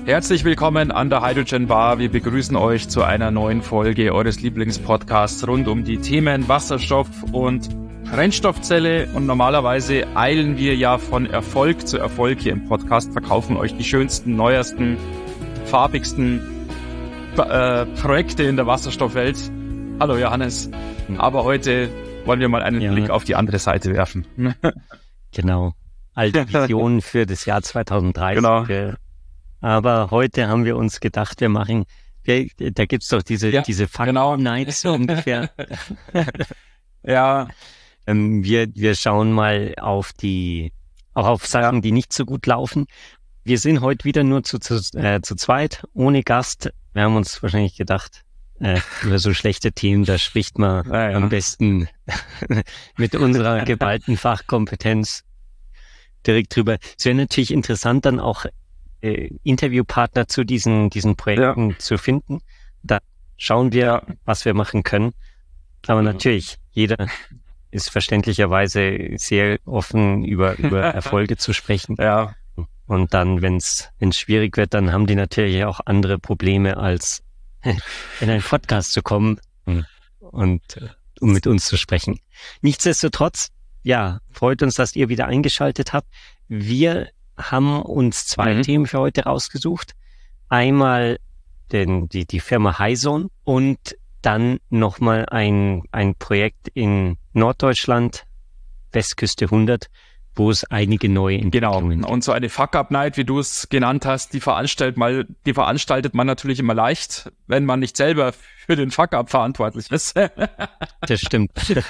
Herzlich willkommen an der Hydrogen Bar. Wir begrüßen euch zu einer neuen Folge eures Lieblingspodcasts rund um die Themen Wasserstoff und Brennstoffzelle. Und normalerweise eilen wir ja von Erfolg zu Erfolg hier im Podcast, verkaufen euch die schönsten, neuesten, farbigsten Projekte in der Wasserstoffwelt. Hallo Johannes. Aber heute wollen wir mal einen Blick auf die andere Seite werfen. Genau. Alte Visionen für das Jahr 2030. Genau. Aber heute haben wir uns gedacht, da gibt's doch diese Fuck-Nights so ungefähr. Ja. Wir schauen mal auf Sachen, die nicht so gut laufen. Wir sind heute wieder nur zu zweit, ohne Gast. Wir haben uns wahrscheinlich gedacht, über so schlechte Themen, da spricht man am besten mit unserer geballten Fachkompetenz direkt drüber. Es wäre natürlich interessant, dann auch Interviewpartner zu diesen Projekten zu finden. Da schauen wir, was wir machen können. Aber natürlich, jeder ist verständlicherweise sehr offen, über Erfolge zu sprechen. Ja. Und dann, wenn es schwierig wird, dann haben die natürlich auch andere Probleme, als in einen Podcast zu kommen und um mit uns zu sprechen. Nichtsdestotrotz, ja, freut uns, dass ihr wieder eingeschaltet habt. Wir haben uns zwei Themen für heute rausgesucht. Einmal die Firma Hyzon und dann nochmal ein Projekt in Norddeutschland, Westküste 100, wo es einige neue Entwicklungen gibt. Und so eine Fuck-Up-Night, wie du es genannt hast, die veranstaltet man natürlich immer leicht, wenn man nicht selber für den Fuck-Up verantwortlich ist. Das stimmt.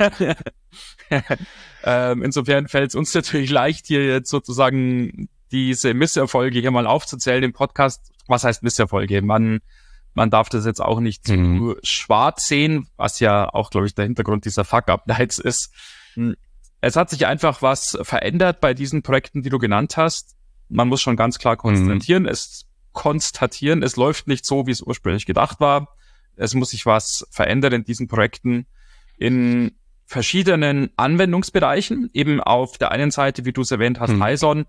Insofern fällt es uns natürlich leicht, hier jetzt sozusagen diese Misserfolge hier mal aufzuzählen im Podcast. Was heißt Misserfolge? Man darf das jetzt auch nicht zu schwarz sehen, was ja auch, glaube ich, der Hintergrund dieser Fuck-Up-Nights ist. Es hat sich einfach was verändert bei diesen Projekten, die du genannt hast. Man muss schon ganz klar konstatieren, es läuft nicht so, wie es ursprünglich gedacht war. Es muss sich was verändern in diesen Projekten in verschiedenen Anwendungsbereichen. Eben auf der einen Seite, wie du es erwähnt hast, Hyzon.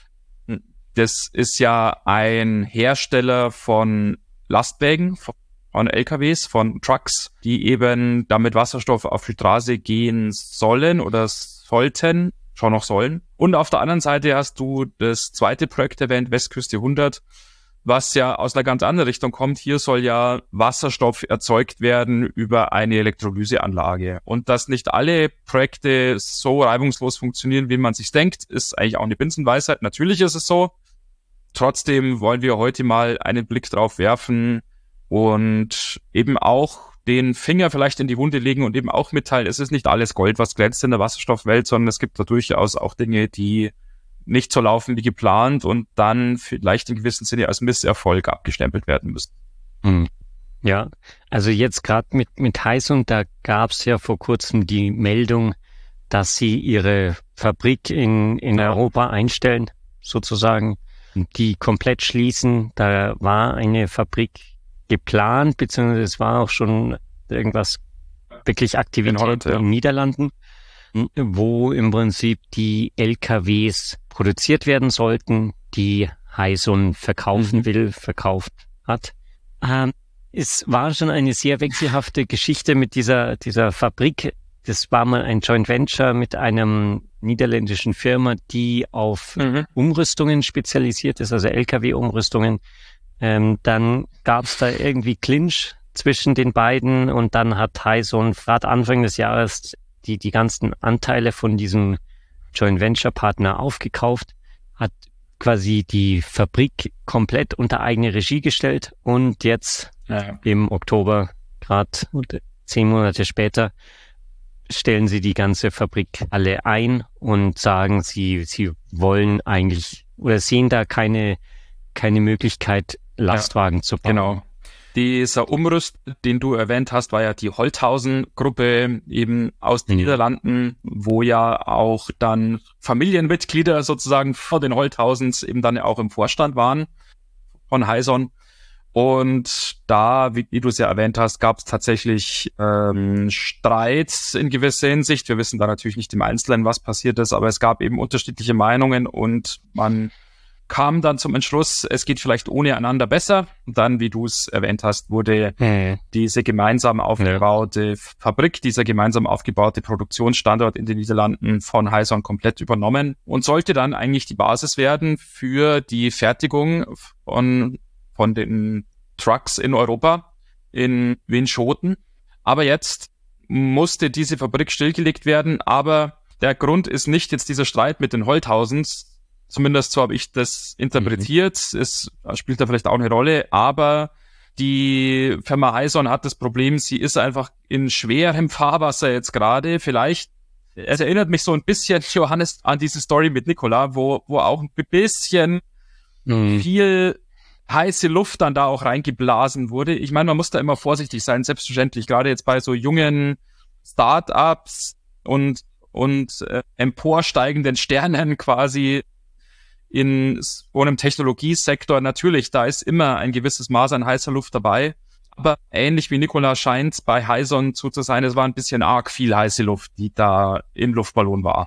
Das ist ja ein Hersteller von Lastwagen, von LKWs, von Trucks, die eben damit Wasserstoff auf die Straße gehen sollen oder sollten, schon noch sollen. Und auf der anderen Seite hast du das zweite Projekt erwähnt, Westküste 100, was ja aus einer ganz anderen Richtung kommt. Hier soll ja Wasserstoff erzeugt werden über eine Elektrolyseanlage. Und dass nicht alle Projekte so reibungslos funktionieren, wie man sich denkt, ist eigentlich auch eine Binsenweisheit. Natürlich ist es so. Trotzdem wollen wir heute mal einen Blick drauf werfen und eben auch den Finger vielleicht in die Wunde legen und eben auch mitteilen, es ist nicht alles Gold, was glänzt in der Wasserstoffwelt, sondern es gibt da durchaus auch Dinge, die nicht so laufen wie geplant und dann vielleicht in gewissem Sinne als Misserfolg abgestempelt werden müssen. Ja, also jetzt gerade mit Hyzon, da gab es ja vor kurzem die Meldung, dass sie ihre Fabrik in Europa einstellen, sozusagen, die komplett schließen. Da war eine Fabrik geplant, beziehungsweise es war auch schon irgendwas wirklich Aktivität in den Niederlanden, wo im Prinzip die LKWs produziert werden sollten, die Hyzon verkauft hat. Es war schon eine sehr wechselhafte Geschichte mit dieser Fabrik. Das war mal ein Joint Venture mit einem niederländischen Firma, die auf Umrüstungen spezialisiert ist, also LKW-Umrüstungen. Dann gab es da irgendwie Clinch zwischen den beiden und dann hat Hyzon gerade Anfang des Jahres die ganzen Anteile von diesem Joint Venture Partner aufgekauft, hat quasi die Fabrik komplett unter eigene Regie gestellt und jetzt im Oktober, gerade 10 Monate später, stellen sie die ganze Fabrik alle ein und sagen, sie wollen eigentlich oder sehen da keine Möglichkeit, Lastwagen zu bauen. Genau. Dieser Umrüst, den du erwähnt hast, war ja die Holthausen-Gruppe eben aus den Niederlanden, wo ja auch dann Familienmitglieder sozusagen von den Holthausens eben dann auch im Vorstand waren von Hyzon. Und da, wie du es ja erwähnt hast, gab es tatsächlich Streits in gewisser Hinsicht. Wir wissen da natürlich nicht im Einzelnen, was passiert ist, aber es gab eben unterschiedliche Meinungen und man kam dann zum Entschluss, es geht vielleicht ohne einander besser. Und dann, wie du es erwähnt hast, wurde diese gemeinsam aufgebaute Fabrik, dieser gemeinsam aufgebaute Produktionsstandort in den Niederlanden von Hyzon komplett übernommen und sollte dann eigentlich die Basis werden für die Fertigung von den Trucks in Europa, in Winschoten. Aber jetzt musste diese Fabrik stillgelegt werden, aber der Grund ist nicht jetzt dieser Streit mit den Holthausens, zumindest so habe ich das interpretiert. Es spielt da vielleicht auch eine Rolle, aber die Firma Hyzon hat das Problem, sie ist einfach in schwerem Fahrwasser jetzt gerade. Vielleicht, es erinnert mich so ein bisschen, Johannes, an diese Story mit Nikola, wo auch ein bisschen viel heiße Luft dann da auch reingeblasen wurde. Ich meine, man muss da immer vorsichtig sein, selbstverständlich, gerade jetzt bei so jungen Start-ups und emporsteigenden Sternen quasi in so einem Technologiesektor. Natürlich, da ist immer ein gewisses Maß an heißer Luft dabei. Aber ähnlich wie Nikola scheint es bei Hyzon zu sein, es war ein bisschen arg viel heiße Luft, die da im Luftballon war.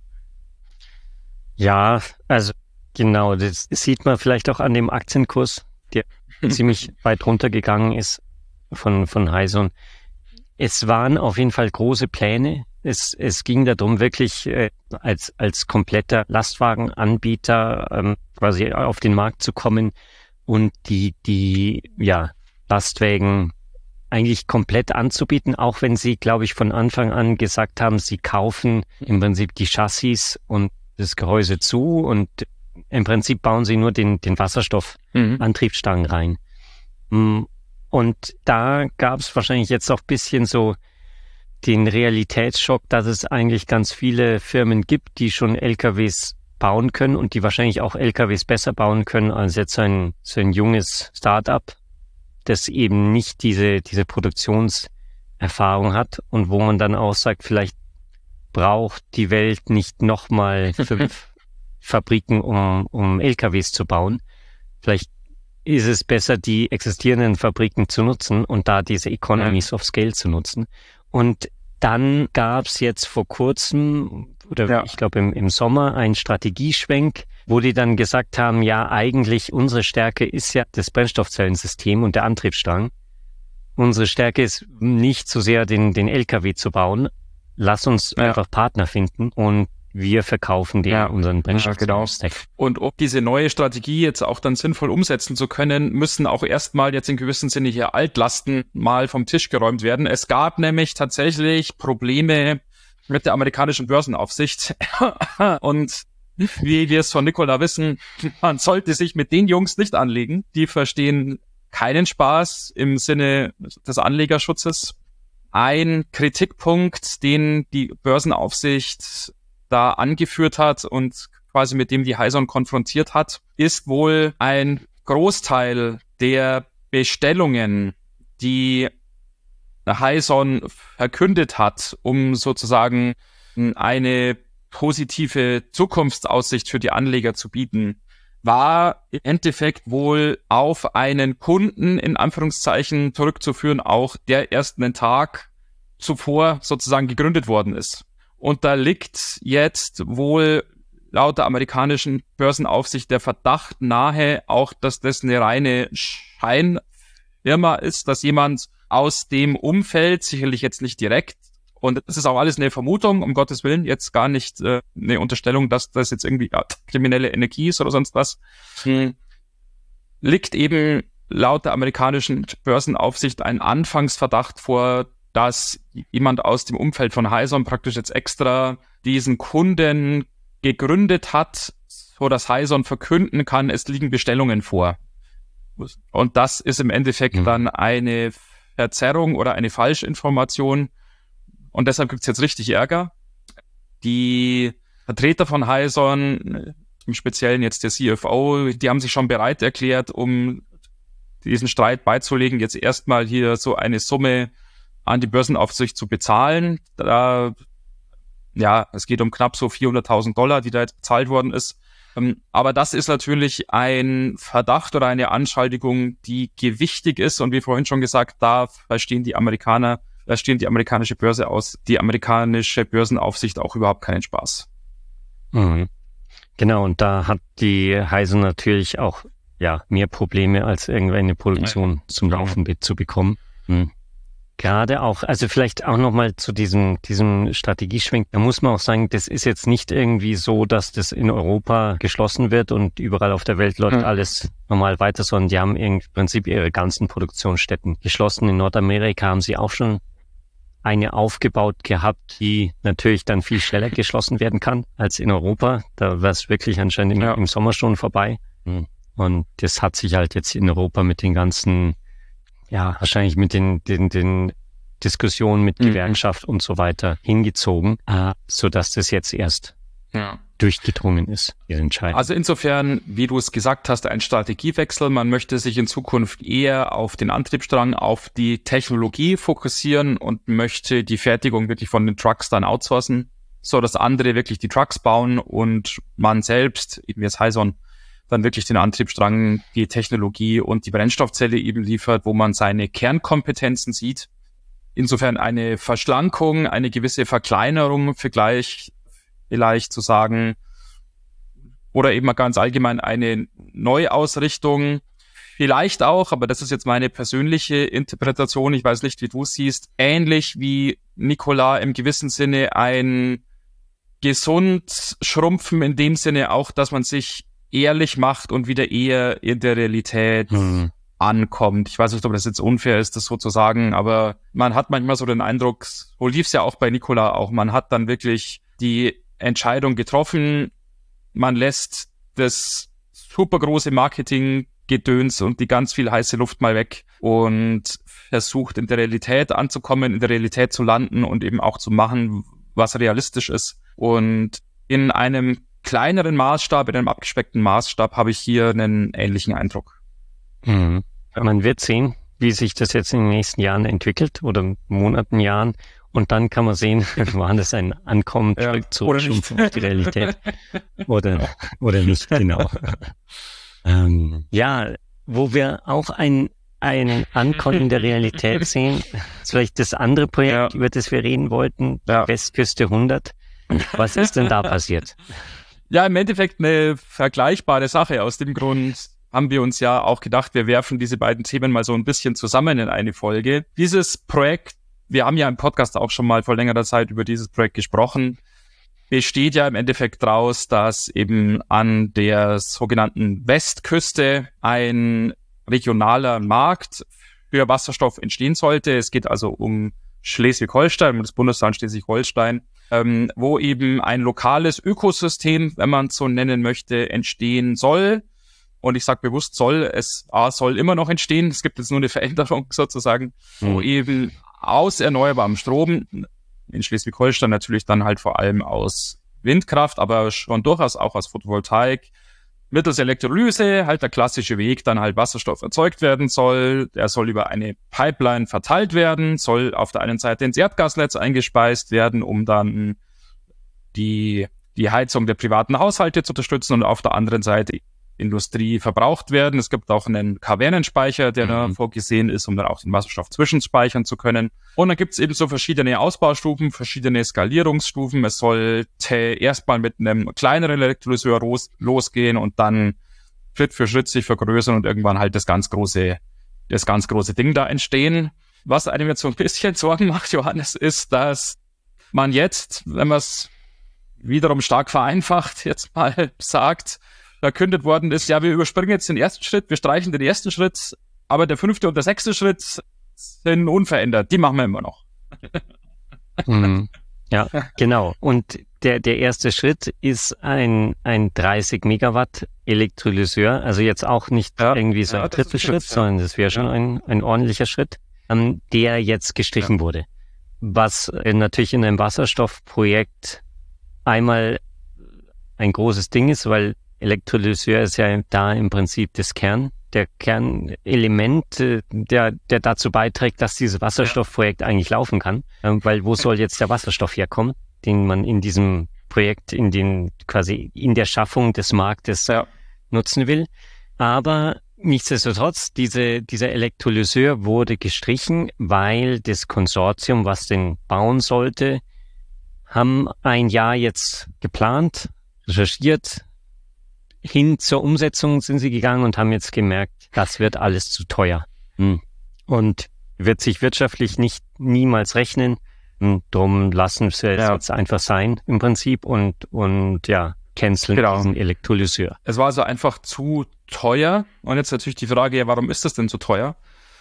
Ja, also genau, das sieht man vielleicht auch an dem Aktienkurs, der ziemlich weit runtergegangen ist von Hyzon. Es waren auf jeden Fall große Pläne. Es ging darum, wirklich als kompletter Lastwagenanbieter quasi auf den Markt zu kommen und die Lastwagen eigentlich komplett anzubieten, auch wenn sie, glaube ich, von Anfang an gesagt haben, sie kaufen im Prinzip die Chassis und das Gehäuse zu und im Prinzip bauen sie nur den Wasserstoffantriebsstrang rein. Und da gab es wahrscheinlich jetzt auch ein bisschen so den Realitätsschock, dass es eigentlich ganz viele Firmen gibt, die schon LKWs bauen können und die wahrscheinlich auch LKWs besser bauen können als jetzt so ein junges Start-up, das eben nicht diese Produktionserfahrung hat und wo man dann auch sagt, vielleicht braucht die Welt nicht nochmal 5 Fabriken, um LKWs zu bauen. Vielleicht ist es besser, die existierenden Fabriken zu nutzen und da diese Economies of Scale zu nutzen. Und dann gab es jetzt vor kurzem, ich glaube im Sommer, einen Strategieschwenk, wo die dann gesagt haben, ja, eigentlich unsere Stärke ist ja das Brennstoffzellensystem und der Antriebsstrang. Unsere Stärke ist nicht so sehr den LKW zu bauen. Lass uns einfach Partner finden und wir verkaufen unseren Brennstoffzellen-Stack. Und um diese neue Strategie jetzt auch dann sinnvoll umsetzen zu können, müssen auch erstmal jetzt in gewissem Sinne hier Altlasten mal vom Tisch geräumt werden. Es gab nämlich tatsächlich Probleme mit der amerikanischen Börsenaufsicht. Und wie wir es von Nikola wissen, man sollte sich mit den Jungs nicht anlegen. Die verstehen keinen Spaß im Sinne des Anlegerschutzes. Ein Kritikpunkt, den die Börsenaufsicht da angeführt hat und quasi mit dem die Hyzon konfrontiert hat, ist wohl ein Großteil der Bestellungen, die Hyzon verkündet hat, um sozusagen eine positive Zukunftsaussicht für die Anleger zu bieten, war im Endeffekt wohl auf einen Kunden in Anführungszeichen zurückzuführen, auch der erst einen Tag zuvor sozusagen gegründet worden ist. Und da liegt jetzt wohl laut der amerikanischen Börsenaufsicht der Verdacht nahe, auch dass das eine reine Scheinfirma ist, dass jemand aus dem Umfeld, sicherlich jetzt nicht direkt, und das ist auch alles eine Vermutung, um Gottes Willen, jetzt gar nicht eine Unterstellung, dass das jetzt irgendwie kriminelle Energie ist oder sonst was, liegt eben laut der amerikanischen Börsenaufsicht ein Anfangsverdacht vor, dass jemand aus dem Umfeld von Hyzon praktisch jetzt extra diesen Kunden gegründet hat, so dass Hyzon verkünden kann, es liegen Bestellungen vor. Und das ist im Endeffekt dann eine Verzerrung oder eine Falschinformation. Und deshalb gibt's jetzt richtig Ärger. Die Vertreter von Hyzon, im Speziellen jetzt der CFO, die haben sich schon bereit erklärt, um diesen Streit beizulegen, jetzt erstmal hier so eine Summe an die Börsenaufsicht zu bezahlen. Es geht um knapp so $400.000, die da jetzt bezahlt worden ist. Aber das ist natürlich ein Verdacht oder eine Anschuldigung, die gewichtig ist. Und wie vorhin schon gesagt, da verstehen die amerikanische Börse aus, die amerikanische Börsenaufsicht auch überhaupt keinen Spaß. Mhm. Genau, und da hat die Hyzon natürlich auch mehr Probleme, als irgendeine Produktion zum Laufen zu bekommen. Gerade auch, also vielleicht auch nochmal zu diesem Strategieschwenk, da muss man auch sagen, das ist jetzt nicht irgendwie so, dass das in Europa geschlossen wird und überall auf der Welt läuft alles normal weiter, sondern die haben im Prinzip ihre ganzen Produktionsstätten geschlossen. In Nordamerika haben sie auch schon eine aufgebaut gehabt, die natürlich dann viel schneller geschlossen werden kann als in Europa. Da war es wirklich anscheinend im Sommer schon vorbei. Und das hat sich halt jetzt in Europa mit den ganzen, wahrscheinlich mit den Diskussionen mit Gewerkschaft und so weiter hingezogen, sodass das jetzt erst durchgedrungen ist, die Entscheidung. Also insofern, wie du es gesagt hast, ein Strategiewechsel. Man möchte sich in Zukunft eher auf den Antriebsstrang, auf die Technologie fokussieren und möchte die Fertigung wirklich von den Trucks dann outsourcen, so dass andere wirklich die Trucks bauen und man selbst, eben jetzt Hyzon, dann wirklich den Antriebsstrang, die Technologie und die Brennstoffzelle eben liefert, wo man seine Kernkompetenzen sieht. Insofern eine Verschlankung, eine gewisse Verkleinerung vielleicht zu sagen, oder eben mal ganz allgemein eine Neuausrichtung, vielleicht auch, aber das ist jetzt meine persönliche Interpretation, ich weiß nicht, wie du es siehst, ähnlich wie Nikola im gewissen Sinne ein gesund schrumpfen in dem Sinne auch, dass man sich ehrlich macht und wieder eher in der Realität ankommt. Ich weiß nicht, ob das jetzt unfair ist, das so zu sagen, aber man hat manchmal so den Eindruck, so lief es ja auch bei Nikola auch, man hat dann wirklich die Entscheidung getroffen, man lässt das supergroße Marketinggedöns und die ganz viel heiße Luft mal weg und versucht in der Realität anzukommen, in der Realität zu landen und eben auch zu machen, was realistisch ist. Und in einem kleineren Maßstab, in einem abgespeckten Maßstab habe ich hier einen ähnlichen Eindruck. Man wird sehen, wie sich das jetzt in den nächsten Jahren entwickelt oder Monaten, Jahren. Und dann kann man sehen, war das ein Ankommen zurück zur die Realität oder nicht, genau. Wo wir auch ein Ankommen in der Realität sehen, ist vielleicht das andere Projekt, über das wir reden wollten, Westküste 100. Was ist denn da passiert? Ja, im Endeffekt eine vergleichbare Sache. Aus dem Grund haben wir uns ja auch gedacht, wir werfen diese beiden Themen mal so ein bisschen zusammen in eine Folge. Dieses Projekt, wir haben ja im Podcast auch schon mal vor längerer Zeit über dieses Projekt gesprochen, besteht ja im Endeffekt daraus, dass eben an der sogenannten Westküste ein regionaler Markt für Wasserstoff entstehen sollte. Es geht also um Schleswig-Holstein, um das Bundesland Schleswig-Holstein, wo eben ein lokales Ökosystem, wenn man es so nennen möchte, entstehen soll. Und ich sage bewusst soll, es soll immer noch entstehen. Es gibt jetzt nur eine Veränderung sozusagen, wo eben aus erneuerbarem Strom, in Schleswig-Holstein natürlich dann halt vor allem aus Windkraft, aber schon durchaus auch aus Photovoltaik, mittels Elektrolyse, halt der klassische Weg, dann halt Wasserstoff erzeugt werden soll. Der soll über eine Pipeline verteilt werden, soll auf der einen Seite ins Erdgasnetz eingespeist werden, um dann die Heizung der privaten Haushalte zu unterstützen und auf der anderen Seite Industrie verbraucht werden. Es gibt auch einen Kavernenspeicher, der da vorgesehen ist, um dann auch den Wasserstoff zwischenspeichern zu können. Und dann gibt es eben so verschiedene Ausbaustufen, verschiedene Skalierungsstufen. Es sollte erstmal mit einem kleineren Elektrolyseur losgehen und dann Schritt für Schritt sich vergrößern und irgendwann halt das ganz große Ding da entstehen. Was einem jetzt so ein bisschen Sorgen macht, Johannes, ist, dass man jetzt, wenn man es wiederum stark vereinfacht jetzt mal sagt, verkündet worden ist, ja, wir überspringen jetzt den ersten Schritt, wir streichen den ersten Schritt, aber der 5. und der 6. Schritt sind unverändert, die machen wir immer noch. Ja, genau. Und der erste Schritt ist ein 30 Megawatt Elektrolyseur, also jetzt auch nicht irgendwie so ein dritter Schritt, sondern das wäre schon ein ordentlicher Schritt, der jetzt gestrichen wurde. Was natürlich in einem Wasserstoffprojekt einmal ein großes Ding ist, weil Elektrolyseur ist ja da im Prinzip der Kernelement, der dazu beiträgt, dass dieses Wasserstoffprojekt eigentlich laufen kann. Weil wo soll jetzt der Wasserstoff herkommen, den man in diesem Projekt, quasi in der Schaffung des Marktes nutzen will. Aber nichtsdestotrotz, dieser Elektrolyseur wurde gestrichen, weil das Konsortium, was den bauen sollte, haben ein Jahr jetzt geplant, recherchiert, hin zur Umsetzung sind sie gegangen und haben jetzt gemerkt, das wird alles zu teuer. Und wird sich wirtschaftlich niemals rechnen. Drum lassen sie es jetzt einfach sein im Prinzip und canceln diesen Elektrolyseur. Es war also einfach zu teuer. Und jetzt natürlich die Frage, ja, warum ist das denn so teuer?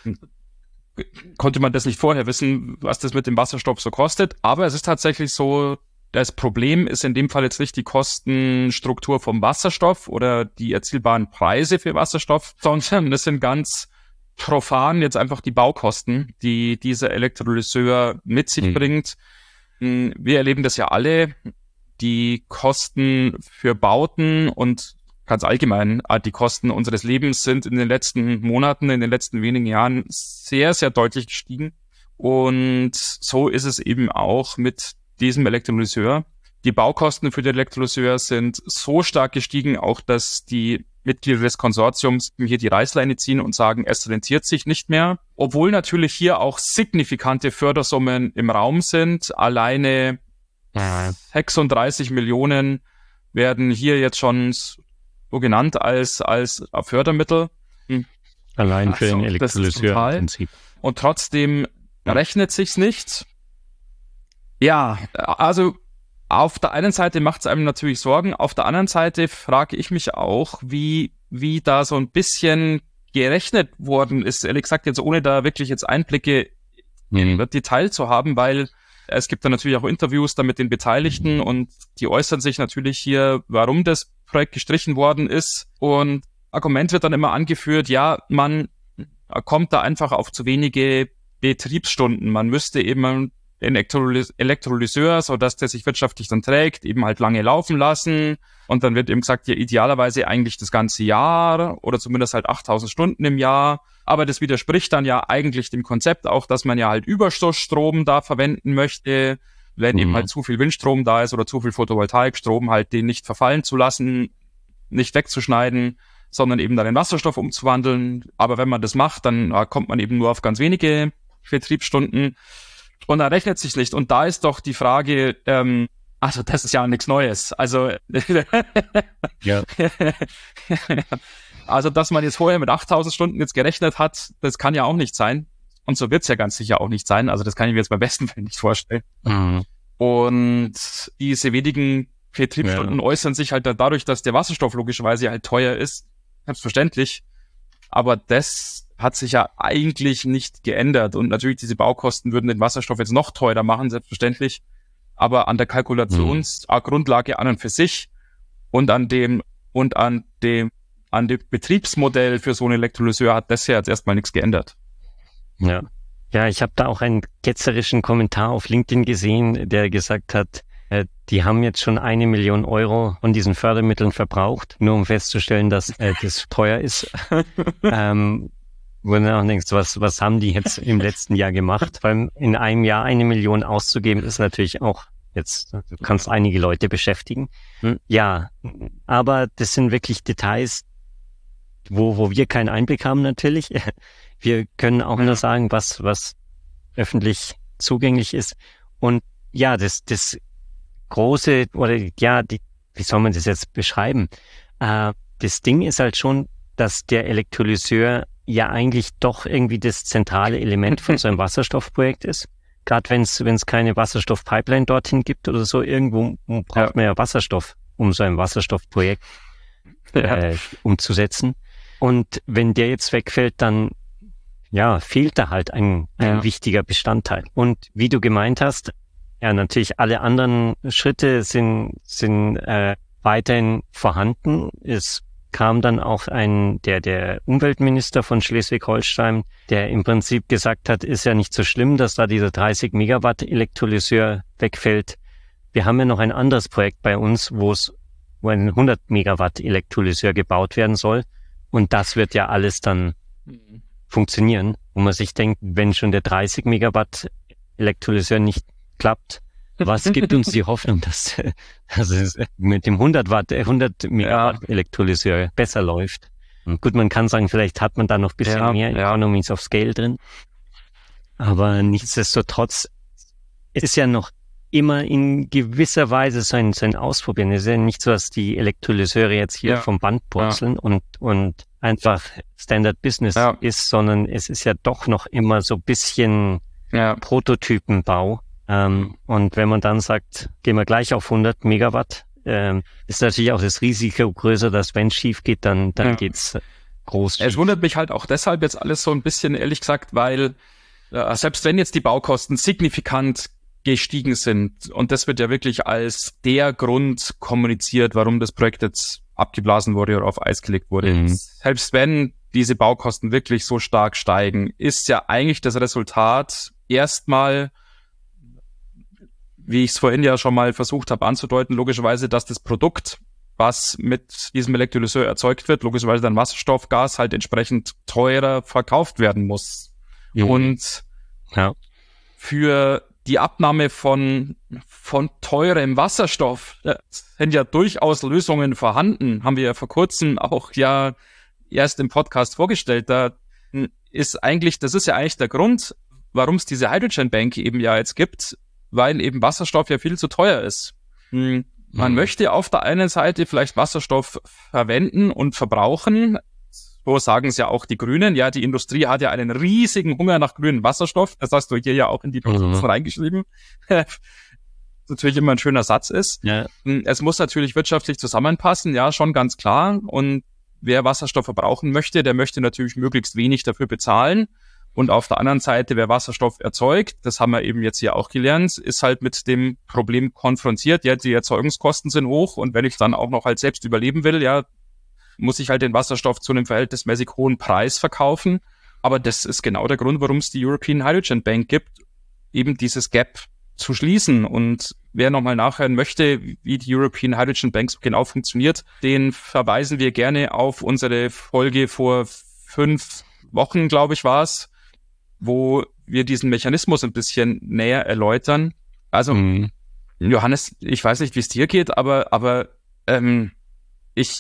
Konnte man das nicht vorher wissen, was das mit dem Wasserstoff so kostet? Aber es ist tatsächlich so, das Problem ist in dem Fall jetzt nicht die Kostenstruktur vom Wasserstoff oder die erzielbaren Preise für Wasserstoff, sondern es sind ganz profan jetzt einfach die Baukosten, die dieser Elektrolyseur mit sich bringt. Wir erleben das ja alle. Die Kosten für Bauten und ganz allgemein die Kosten unseres Lebens sind in den letzten Monaten, in den letzten wenigen Jahren sehr, sehr deutlich gestiegen. Und so ist es eben auch mit diesem Elektrolyseur. Die Baukosten für den Elektrolyseur sind so stark gestiegen, auch dass die Mitglieder des Konsortiums hier die Reißleine ziehen und sagen, es rentiert sich nicht mehr. Obwohl natürlich hier auch signifikante Fördersummen im Raum sind. Alleine 36 Millionen werden hier jetzt schon so genannt als Fördermittel. Allein für den Elektrolyseur im Prinzip. Und trotzdem rechnet sich's nicht. Ja, also auf der einen Seite macht es einem natürlich Sorgen, auf der anderen Seite frage ich mich auch, wie da so ein bisschen gerechnet worden ist, ehrlich gesagt jetzt ohne da wirklich jetzt Einblicke in Detail zu haben, weil es gibt dann natürlich auch Interviews da mit den Beteiligten und die äußern sich natürlich hier, warum das Projekt gestrichen worden ist, und Argument wird dann immer angeführt, ja, man kommt da einfach auf zu wenige Betriebsstunden, man müsste eben den Elektrolyseur, so dass der sich wirtschaftlich dann trägt, eben halt lange laufen lassen. Und dann wird eben gesagt, ja, idealerweise eigentlich das ganze Jahr oder zumindest halt 8000 Stunden im Jahr. Aber das widerspricht dann ja eigentlich dem Konzept auch, dass man ja halt Überschussstrom da verwenden möchte, wenn eben halt zu viel Windstrom da ist oder zu viel Photovoltaikstrom, halt den nicht verfallen zu lassen, nicht wegzuschneiden, sondern eben dann in Wasserstoff umzuwandeln. Aber wenn man das macht, dann kommt man eben nur auf ganz wenige Betriebsstunden. Und da rechnet sich nicht. Und da ist doch die Frage, also das ist ja nichts Neues. Also, ja. Also, dass man jetzt vorher mit 8000 Stunden jetzt gerechnet hat, das kann ja auch nicht sein. Und so wird's ja ganz sicher auch nicht sein. Also das kann ich mir jetzt beim besten Fall nicht vorstellen. Und diese wenigen Betriebsstunden äußern sich halt dadurch, dass der Wasserstoff logischerweise halt teuer ist. Selbstverständlich. Aber das hat sich ja eigentlich nicht geändert. Und natürlich, diese Baukosten würden den Wasserstoff jetzt noch teurer machen, selbstverständlich. Aber an der Kalkulationsgrundlage an und für sich und an dem Betriebsmodell für so einen Elektrolyseur hat das ja jetzt erstmal nichts geändert. Ja, ich habe da auch einen ketzerischen Kommentar auf LinkedIn gesehen, der gesagt hat, die haben jetzt schon 1 Million Euro von diesen Fördermitteln verbraucht, nur um festzustellen, dass das teuer ist. Wo du auch denkst, was haben die jetzt im letzten Jahr gemacht? Weil in einem Jahr 1 Million auszugeben, ist natürlich auch jetzt, du kannst einige Leute beschäftigen. Ja, aber das sind wirklich Details, wo wir keinen Einblick haben natürlich. Wir können auch nur sagen, was öffentlich zugänglich ist. Und ja, das große, oder ja, wie soll man das jetzt beschreiben? Das Ding ist halt schon, dass der Elektrolyseur ja eigentlich doch irgendwie das zentrale Element von so einem Wasserstoffprojekt ist. Gerade wenn es keine Wasserstoffpipeline dorthin gibt oder so, irgendwo braucht man ja Wasserstoff, um so ein Wasserstoffprojekt umzusetzen. Und wenn der jetzt wegfällt, dann fehlt da halt ein wichtiger Bestandteil. Und wie du gemeint hast, ja, natürlich alle anderen Schritte sind weiterhin vorhanden. Es kam dann auch der Umweltminister von Schleswig-Holstein, der im Prinzip gesagt hat, ist ja nicht so schlimm, dass da dieser 30 Megawatt Elektrolyseur wegfällt. Wir haben ja noch ein anderes Projekt bei uns, wo ein 100 Megawatt Elektrolyseur gebaut werden soll. Und das wird ja alles dann funktionieren, wo man sich denkt, wenn schon der 30 Megawatt Elektrolyseur nicht klappt, was gibt uns die Hoffnung, dass es mit dem 100 Megawatt Elektrolyseur besser läuft? Und gut, man kann sagen, vielleicht hat man da noch ein bisschen mehr Economies of Scale drin. Aber nichtsdestotrotz, es ist ja noch immer in gewisser Weise so ein Ausprobieren. Es ist ja nicht so, dass die Elektrolyseure jetzt hier vom Band purzeln und einfach Standard Business ist, sondern es ist ja doch noch immer so ein bisschen Prototypenbau. Und wenn man dann sagt, gehen wir gleich auf 100 Megawatt, ist natürlich auch das Risiko größer, dass wenn es schief geht, dann geht's groß schief. Es wundert mich halt auch deshalb jetzt alles so ein bisschen, ehrlich gesagt, weil selbst wenn jetzt die Baukosten signifikant gestiegen sind, und das wird ja wirklich als der Grund kommuniziert, warum das Projekt jetzt abgeblasen wurde oder auf Eis gelegt wurde. Selbst wenn diese Baukosten wirklich so stark steigen, ist ja eigentlich das Resultat erstmal, wie ich es vorhin ja schon mal versucht habe anzudeuten, logischerweise, dass das Produkt, was mit diesem Elektrolyseur erzeugt wird, logischerweise dann Wasserstoffgas, halt entsprechend teurer verkauft werden muss. Und für die Abnahme von teurem Wasserstoff sind ja durchaus Lösungen vorhanden. Haben wir ja vor kurzem auch erst im Podcast vorgestellt. Das ist ja eigentlich der Grund, warum es diese Hydrogen Bank eben ja jetzt gibt, weil eben Wasserstoff ja viel zu teuer ist. Man möchte auf der einen Seite vielleicht Wasserstoff verwenden und verbrauchen. So sagen es ja auch die Grünen. Ja, die Industrie hat ja einen riesigen Hunger nach grünem Wasserstoff. Das hast du hier ja auch in die Notizen reingeschrieben. Natürlich immer ein schöner Satz ist. Ja. Es muss natürlich wirtschaftlich zusammenpassen, ja, schon ganz klar. Und wer Wasserstoff verbrauchen möchte, der möchte natürlich möglichst wenig dafür bezahlen. Und auf der anderen Seite, wer Wasserstoff erzeugt, das haben wir eben jetzt hier auch gelernt, ist halt mit dem Problem konfrontiert. Ja, die Erzeugungskosten sind hoch und wenn ich dann auch noch halt selbst überleben will, ja, muss ich halt den Wasserstoff zu einem verhältnismäßig hohen Preis verkaufen. Aber das ist genau der Grund, warum es die European Hydrogen Bank gibt, eben dieses Gap zu schließen. Und wer nochmal nachhören möchte, wie die European Hydrogen Bank genau funktioniert, den verweisen wir gerne auf unsere Folge vor 5 Wochen, glaube ich, war es, wo wir diesen Mechanismus ein bisschen näher erläutern. Also, Johannes, ich weiß nicht, wie es dir geht, aber ich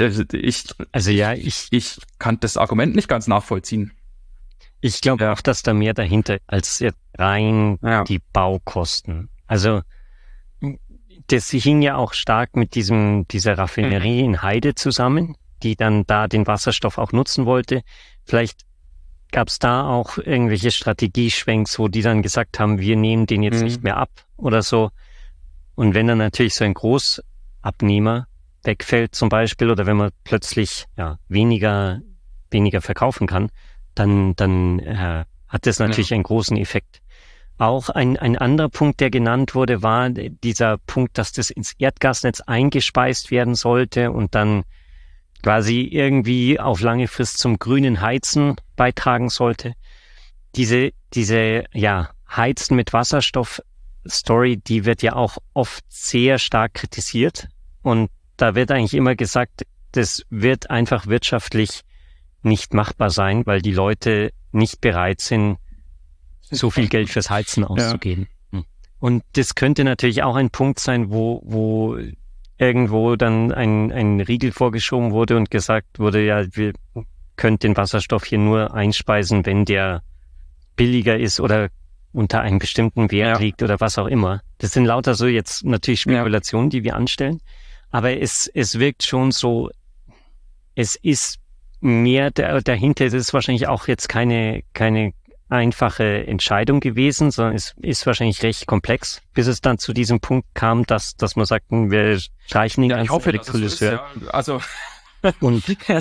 kann das Argument nicht ganz nachvollziehen. Ich glaube auch, dass da mehr dahinter als jetzt rein die Baukosten. Also das hing ja auch stark mit dieser Raffinerie in Heide zusammen, die dann da den Wasserstoff auch nutzen wollte. Vielleicht gab es da auch irgendwelche Strategieschwenks, wo die dann gesagt haben, wir nehmen den jetzt nicht mehr ab oder so. Und wenn dann natürlich so ein Großabnehmer wegfällt zum Beispiel oder wenn man plötzlich weniger verkaufen kann, dann hat das natürlich einen großen Effekt. Auch ein anderer Punkt, der genannt wurde, war dieser Punkt, dass das ins Erdgasnetz eingespeist werden sollte und dann quasi irgendwie auf lange Frist zum grünen Heizen beitragen sollte. Diese Heizen mit Wasserstoff-Story, die wird ja auch oft sehr stark kritisiert und da wird eigentlich immer gesagt, das wird einfach wirtschaftlich nicht machbar sein, weil die Leute nicht bereit sind, so viel Geld fürs Heizen auszugeben. Ja. Und das könnte natürlich auch ein Punkt sein, wo irgendwo dann ein Riegel vorgeschoben wurde und gesagt wurde, ja, wir können den Wasserstoff hier nur einspeisen, wenn der billiger ist oder unter einem bestimmten Wert liegt oder was auch immer. Das sind lauter so jetzt natürlich Spekulationen, die wir anstellen. Aber es wirkt schon so, es ist mehr dahinter, es ist wahrscheinlich auch jetzt keine einfache Entscheidung gewesen, sondern es ist wahrscheinlich recht komplex, bis es dann zu diesem Punkt kam, dass man sagt, wir streichen den ganzen Elektrolyseur. Also und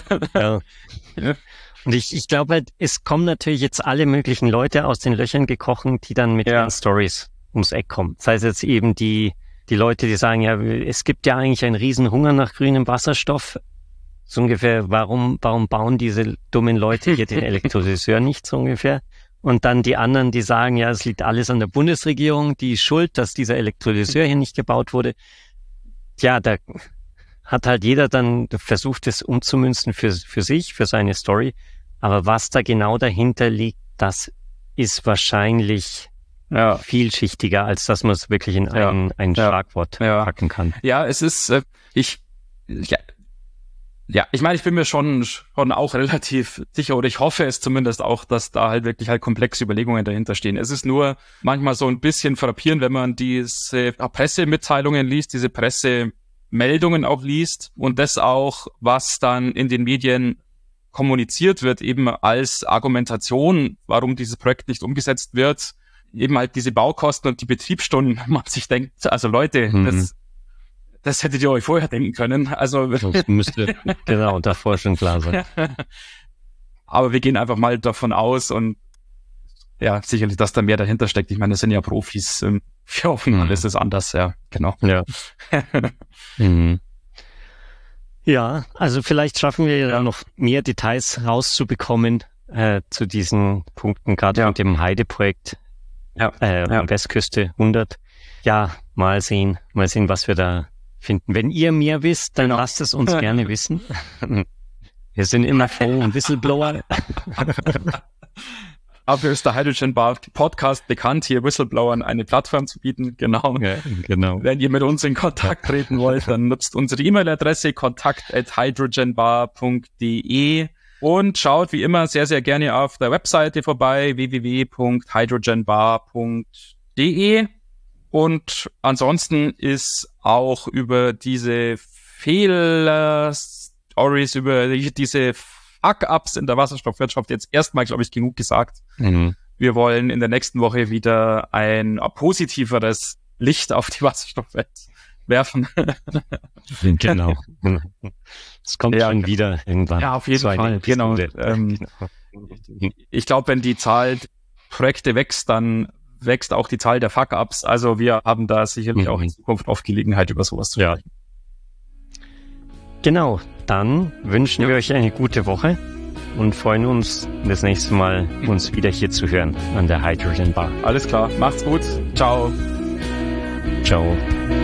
und ich glaube halt, es kommen natürlich jetzt alle möglichen Leute aus den Löchern gekrochen, die dann mit ihren Stories ums Eck kommen. Das heißt jetzt eben die Leute, die sagen, ja, es gibt ja eigentlich einen riesen Hunger nach grünem Wasserstoff. So ungefähr, warum bauen diese dummen Leute hier den Elektrolyseur nicht, so ungefähr? Und dann die anderen, die sagen, ja, es liegt alles an der Bundesregierung, die ist schuld, dass dieser Elektrolyseur hier nicht gebaut wurde. Tja, da hat halt jeder dann versucht, es umzumünzen für sich, für seine Story. Aber was da genau dahinter liegt, das ist wahrscheinlich vielschichtiger, als dass man es wirklich in ein Schlagwort packen kann. Ja, es ist, Ja, ich meine, ich bin mir schon auch relativ sicher, oder ich hoffe es zumindest auch, dass da halt wirklich halt komplexe Überlegungen dahinter stehen. Es ist nur manchmal so ein bisschen frappierend, wenn man diese Pressemitteilungen liest, diese Pressemeldungen auch liest und das auch, was dann in den Medien kommuniziert wird, eben als Argumentation, warum dieses Projekt nicht umgesetzt wird, eben halt diese Baukosten und die Betriebsstunden, man sich denkt, also Leute, das hättet ihr euch vorher denken können. Also das müsste genau davor schon klar sein. Aber wir gehen einfach mal davon aus und ja, sicherlich, dass da mehr dahinter steckt. Ich meine, das sind ja Profis. Wir hoffen, alles ist anders, ja, genau. Ja. Ja, also vielleicht schaffen wir ja noch mehr Details rauszubekommen zu diesen Punkten, gerade mit dem Heide-Projekt Westküste 100. Ja, mal sehen, was wir da finden. Wenn ihr mehr wisst, dann lasst es uns gerne wissen. Wir sind immer froh und Whistleblower. Dafür ist der Hydrogen Bar Podcast bekannt, hier Whistleblowern eine Plattform zu bieten. Genau. Ja, genau. Wenn ihr mit uns in Kontakt treten wollt, dann nutzt unsere E-Mail-Adresse kontakt@hydrogenbar.de und schaut wie immer sehr, sehr gerne auf der Webseite vorbei, www.hydrogenbar.de. Und ansonsten ist auch über diese Fehler-Stories, über diese Fuck-Ups in der Wasserstoffwirtschaft jetzt erstmal, glaube ich, genug gesagt. Wir wollen in der nächsten Woche wieder ein positiveres Licht auf die Wasserstoffwelt werfen. Genau. Es kommt schon wieder irgendwann. Ja, auf jeden Fall. Genau. Ich glaube, wenn die Zahl der Projekte wächst, dann wächst auch die Zahl der Fuck-Ups. Also wir haben da sicherlich auch in Zukunft oft Gelegenheit, über sowas zu sprechen. Genau, dann wünschen wir euch eine gute Woche und freuen uns, das nächste Mal uns wieder hier zu hören an der Hydrogen Bar. Alles klar, macht's gut. Ciao. Ciao.